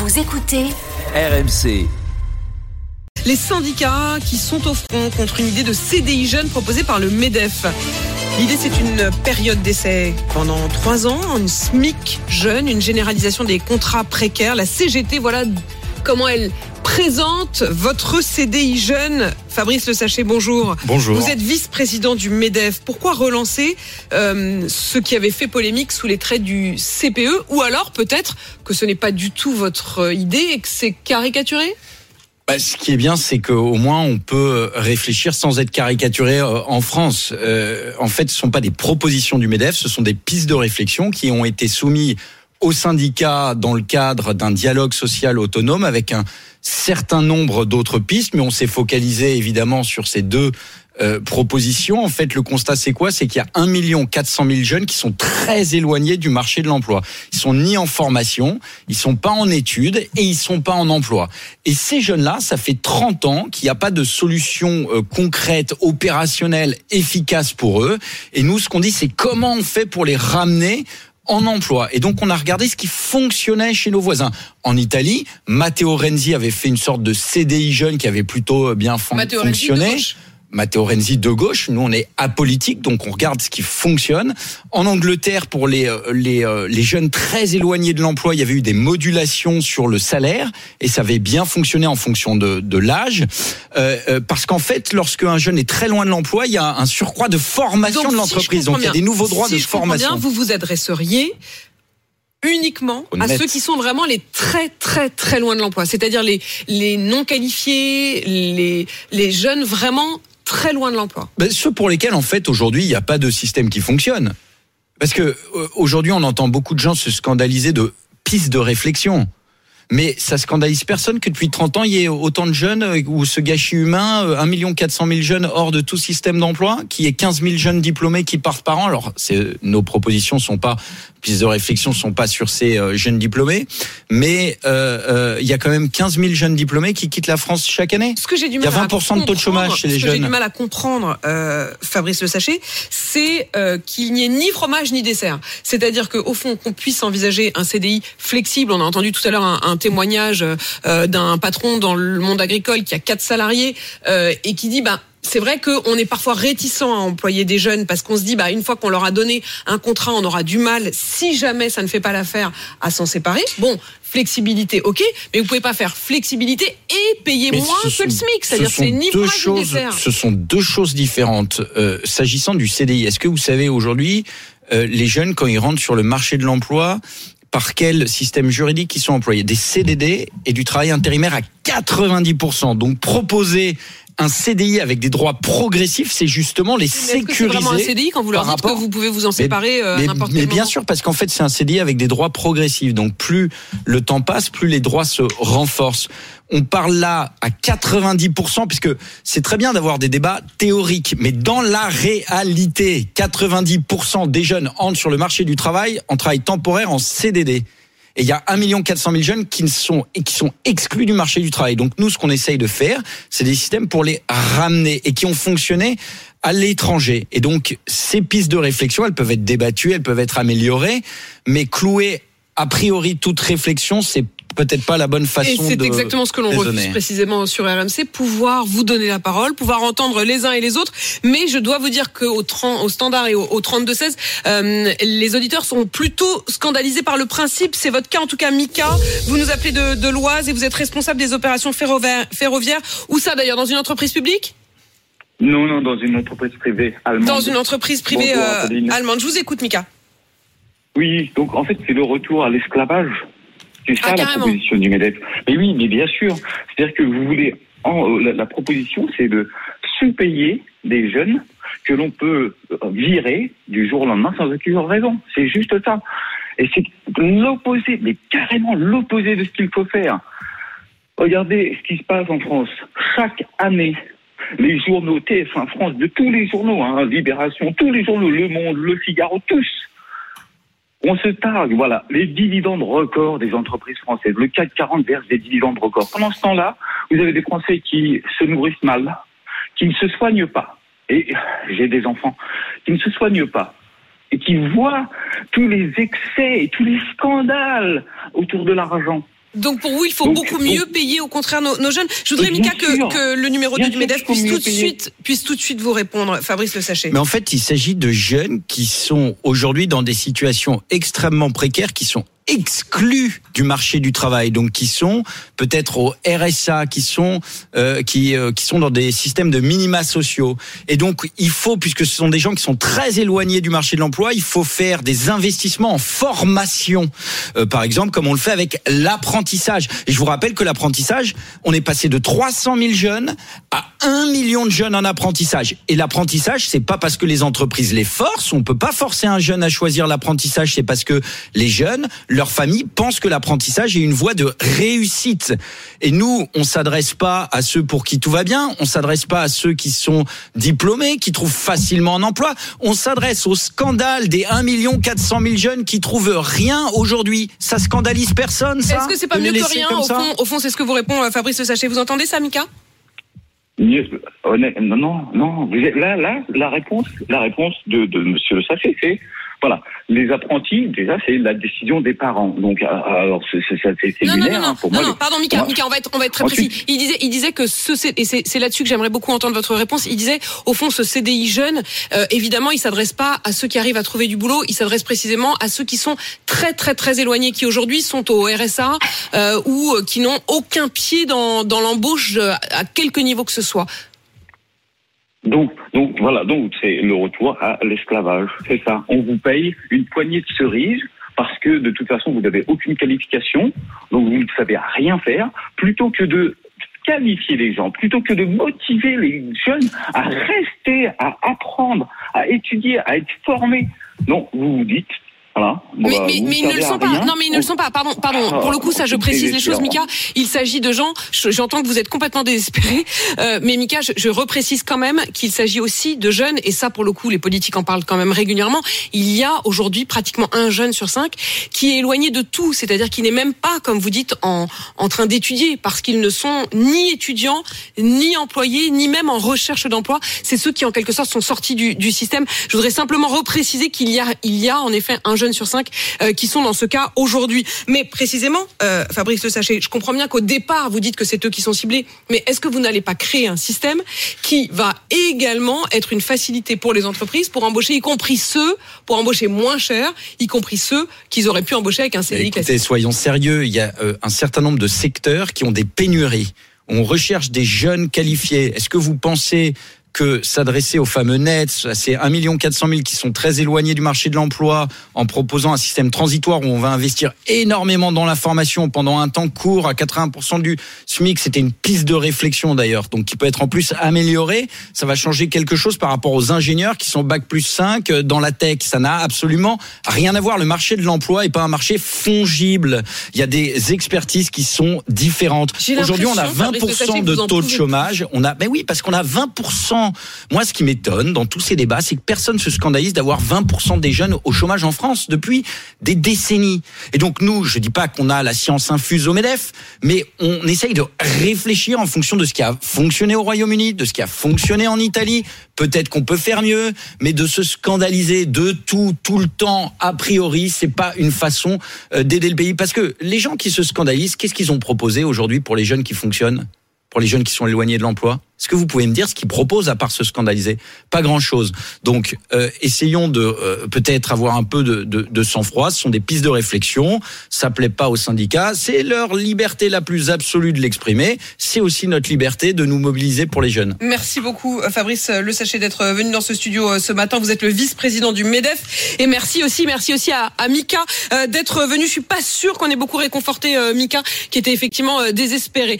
Vous écoutez RMC. Les syndicats qui sont au front contre une idée de CDI jeune proposée par le MEDEF. L'idée, c'est une période d'essai pendant 3 ans, une SMIC jeune, une généralisation des contrats précaires. La CGT, voilà comment elle présente votre CDI jeune. Fabrice Le Sachet, bonjour. Bonjour. Vous êtes vice-président du MEDEF. Pourquoi relancer ce qui avait fait polémique sous les traits du CPE? Ou alors peut-être que ce n'est pas du tout votre idée et que c'est caricaturé? Ce qui est bien, c'est qu'au moins on peut réfléchir sans être caricaturé en France. En fait, ce ne sont pas des propositions du MEDEF, ce sont des pistes de réflexion qui ont été soumises aux syndicats dans le cadre d'un dialogue social autonome avec un certain nombre d'autres pistes, mais on s'est focalisé évidemment sur ces deux propositions. En fait, le constat, c'est quoi? C'est qu'il y a 1 400 000 jeunes qui sont très éloignés du marché de l'emploi. Ils sont ni en formation, ils sont pas en études et ils sont pas en emploi. Et ces jeunes-là, ça fait 30 ans qu'il n'y a pas de solution concrète, opérationnelle, efficace pour eux. Et nous, ce qu'on dit, c'est comment on fait pour les ramener en emploi. Et donc, on a regardé ce qui fonctionnait chez nos voisins. En Italie, Matteo Renzi avait fait une sorte de CDI jeune qui avait plutôt bien fonctionné. Matteo Renzi de gauche, nous on est apolitique, donc on regarde ce qui fonctionne. En Angleterre, pour les jeunes très éloignés de l'emploi, il y avait eu des modulations sur le salaire et ça avait bien fonctionné en fonction de l'âge. Parce qu'en fait, lorsque un jeune est très loin de l'emploi, il y a un surcroît de formation donc, de l'entreprise. Donc il y a des nouveaux droits de formation. Bien, vous vous adresseriez uniquement à ceux qui sont vraiment les très très très loin de l'emploi, c'est-à-dire les non qualifiés, les jeunes vraiment très loin de l'emploi. Ceux pour lesquels, en fait, aujourd'hui, il n'y a pas de système qui fonctionne. Parce que aujourd'hui, on entend beaucoup de gens se scandaliser de pistes de réflexion. Mais ça scandalise personne que depuis 30 ans, il y ait autant de jeunes ou ce gâchis humain, 1 400 000 jeunes hors de tout système d'emploi, qu'il y ait 15 000 jeunes diplômés qui partent par an. Alors, nos propositions sont pas, pistes de réflexion sont pas sur ces jeunes diplômés, mais il y a quand même 15 000 jeunes diplômés qui quittent la France chaque année. Ce que j'ai du mal il y a 20% de taux de chômage chez les jeunes. Ce que j'ai du mal à comprendre, Fabrice Le Sachet, c'est qu'il n'y ait ni fromage ni dessert. C'est-à-dire qu'au fond, qu'on puisse envisager un CDI flexible. On a entendu tout à l'heure un témoignage d'un patron dans le monde agricole qui a 4 salariés et qui dit c'est vrai qu'on est parfois réticent à employer des jeunes parce qu'on se dit une fois qu'on leur a donné un contrat, on aura du mal, si jamais ça ne fait pas l'affaire, à s'en séparer. Bon, flexibilité, ok, mais vous pouvez pas faire flexibilité et payer moins que le SMIC. C'est-à-dire c'est ni fromage ni dessert. Ce sont deux choses différentes. S'agissant du CDI, est-ce que vous savez aujourd'hui, les jeunes, quand ils rentrent sur le marché de l'emploi, par quel système juridique ils sont employés? Des CDD et du travail intérimaire à 90%. Donc proposer un CDI avec des droits progressifs, c'est justement les sécuriser. Est-ce que c'est vraiment un CDI quand vous leur dites que vous pouvez vous en séparer n'importe quel moment? Mais bien sûr, parce qu'en fait, c'est un CDI avec des droits progressifs. Donc plus le temps passe, plus les droits se renforcent. On parle là à 90%, puisque c'est très bien d'avoir des débats théoriques, mais dans la réalité, 90% des jeunes entrent sur le marché du travail en travail temporaire, en CDD. Et il y a 1 400 000 jeunes qui sont exclus du marché du travail. Donc nous, ce qu'on essaye de faire, c'est des systèmes pour les ramener et qui ont fonctionné à l'étranger. Et donc, ces pistes de réflexion, elles peuvent être débattues, elles peuvent être améliorées, mais clouer a priori toute réflexion, c'est peut-être pas la bonne façon de raisonner. Et c'est exactement ce que l'on refuse précisément sur RMC, pouvoir vous donner la parole, pouvoir entendre les uns et les autres. Mais je dois vous dire qu'au standard et au 32-16, les auditeurs sont plutôt scandalisés par le principe. C'est votre cas, en tout cas, Mika. Vous nous appelez de l'Oise et vous êtes responsable des opérations ferroviaires. Où ça d'ailleurs? Dans une entreprise publique? Non, dans une entreprise privée allemande. Dans une entreprise privée allemande. Je vous écoute, Mika. Oui, donc en fait, c'est le retour à l'esclavage. C'est ça la proposition du MEDEF. Mais oui, mais bien sûr. C'est-à-dire que vous voulez, la proposition, c'est de sous-payer des jeunes que l'on peut virer du jour au lendemain sans aucune raison. C'est juste ça. Et c'est l'opposé, mais carrément l'opposé de ce qu'il faut faire. Regardez ce qui se passe en France. Chaque année, les journaux, TF1 France, de tous les journaux, Libération, tous les journaux, Le Monde, Le Figaro, tous, on se targue, voilà, les dividendes records des entreprises françaises. Le CAC 40 verse des dividendes records. Pendant ce temps-là, vous avez des Français qui se nourrissent mal, qui ne se soignent pas. Et j'ai des enfants qui ne se soignent pas et qui voient tous les excès et tous les scandales autour de l'argent. Donc pour vous, il faut beaucoup mieux payer au contraire nos jeunes. Je voudrais, Mika, que le numéro 2 du MEDEF puisse tout de suite vous répondre. Fabrice Le Sachet. Mais en fait, il s'agit de jeunes qui sont aujourd'hui dans des situations extrêmement précaires, qui sont exclus du marché du travail, donc qui sont peut-être au RSA, qui sont dans des systèmes de minima sociaux. Et donc il faut, puisque ce sont des gens qui sont très éloignés du marché de l'emploi, il faut faire des investissements en formation, par exemple comme on le fait avec l'apprentissage. Et je vous rappelle que l'apprentissage, on est passé de 300 000 jeunes à 1 million de jeunes en apprentissage. Et l'apprentissage, c'est pas parce que les entreprises les forcent, on peut pas forcer un jeune à choisir l'apprentissage, c'est parce que les jeunes, leur famille pense que l'apprentissage est une voie de réussite. Et nous, on s'adresse pas à ceux pour qui tout va bien, on s'adresse pas à ceux qui sont diplômés, qui trouvent facilement un emploi, on s'adresse au scandale des 1 400 000 jeunes qui trouvent rien aujourd'hui. Ça scandalise personne, ça? Est-ce que c'est pas mieux que rien, au fond, c'est ce que vous répond Fabrice Le Sachet. Vous entendez ça, Mika? Non. Là, la réponse de Monsieur Le Sachet, c'est voilà, les apprentis, déjà, c'est la décision des parents. Donc, alors, c'est lunaire pour moi. Non, pardon, Mika, on va être très précis. Il disait que c'est là-dessus que j'aimerais beaucoup entendre votre réponse. Il disait, au fond, ce CDI jeune, évidemment, il s'adresse pas à ceux qui arrivent à trouver du boulot. Il s'adresse précisément à ceux qui sont très, très, très éloignés, qui aujourd'hui sont au RSA ou qui n'ont aucun pied dans l'embauche à quelque niveau que ce soit. Donc voilà, c'est le retour à l'esclavage, c'est ça. On vous paye une poignée de cerises parce que de toute façon vous n'avez aucune qualification, donc vous ne savez rien faire, plutôt que de qualifier les gens, plutôt que de motiver les jeunes à rester, à apprendre, à étudier, à être formés. Non, vous vous dites. Voilà. Mais ils ne le sont pas. Non, mais ils ne le sont pas. Pardon. Pour le coup, ça, je précise les choses, Mika. Il s'agit de gens. J'entends que vous êtes complètement désespérés, mais Mika, je reprécise quand même qu'il s'agit aussi de jeunes. Et ça, pour le coup, les politiques en parlent quand même régulièrement. Il y a aujourd'hui pratiquement 1 jeune sur 5 qui est éloigné de tout, c'est-à-dire qui n'est même pas, comme vous dites, en train d'étudier, parce qu'ils ne sont ni étudiants, ni employés, ni même en recherche d'emploi. C'est ceux qui, en quelque sorte, sont sortis du système. Je voudrais simplement repréciser qu'il y a en effet 1 jeune sur 5 qui sont dans ce cas aujourd'hui. Mais précisément, Fabrice Le Sachet, je comprends bien qu'au départ, vous dites que c'est eux qui sont ciblés, mais est-ce que vous n'allez pas créer un système qui va également être une facilité pour les entreprises pour embaucher, y compris ceux, pour embaucher moins cher, y compris ceux qu'ils auraient pu embaucher avec un CDI classique? Écoutez, soyons sérieux, il y a un certain nombre de secteurs qui ont des pénuries. On recherche des jeunes qualifiés. Est-ce que vous pensez que s'adresser aux fameux nets, à ces 1 400 000 qui sont très éloignés du marché de l'emploi, en proposant un système transitoire où on va investir énormément dans la formation pendant un temps court à 80% du SMIC, c'était une piste de réflexion d'ailleurs, donc qui peut être en plus améliorée. Ça va changer quelque chose par rapport aux ingénieurs qui sont Bac+5 dans la tech. Ça n'a absolument rien à voir. Le marché de l'emploi est pas un marché fongible. Il y a des expertises qui sont différentes. Aujourd'hui, on a 20% de taux de chômage. Ben oui, parce qu'on a 20%. Moi, ce qui m'étonne dans tous ces débats, c'est que personne ne se scandalise d'avoir 20% des jeunes au chômage en France depuis des décennies. Et donc nous, je dis pas qu'on a la science infuse au MEDEF, mais on essaye de réfléchir en fonction de ce qui a fonctionné au Royaume-Uni, de ce qui a fonctionné en Italie. Peut-être qu'on peut faire mieux, mais de se scandaliser de tout le temps, a priori, c'est pas une façon d'aider le pays. Parce que les gens qui se scandalisent, qu'est-ce qu'ils ont proposé aujourd'hui pour les jeunes qui fonctionnent, pour les jeunes qui sont éloignés de l'emploi? Est-ce que vous pouvez me dire ce qu'ils proposent à part se scandaliser? Pas grand-chose. Donc, essayons de peut-être avoir un peu de sang-froid. Ce sont des pistes de réflexion. Ça plaît pas aux syndicats. C'est leur liberté la plus absolue de l'exprimer. C'est aussi notre liberté de nous mobiliser pour les jeunes. Merci beaucoup, Fabrice Le Sachet, d'être venu dans ce studio ce matin. Vous êtes le vice-président du MEDEF. Et merci aussi à Mika d'être venu. Je suis pas sûre qu'on ait beaucoup réconforté Mika, qui était effectivement désespéré.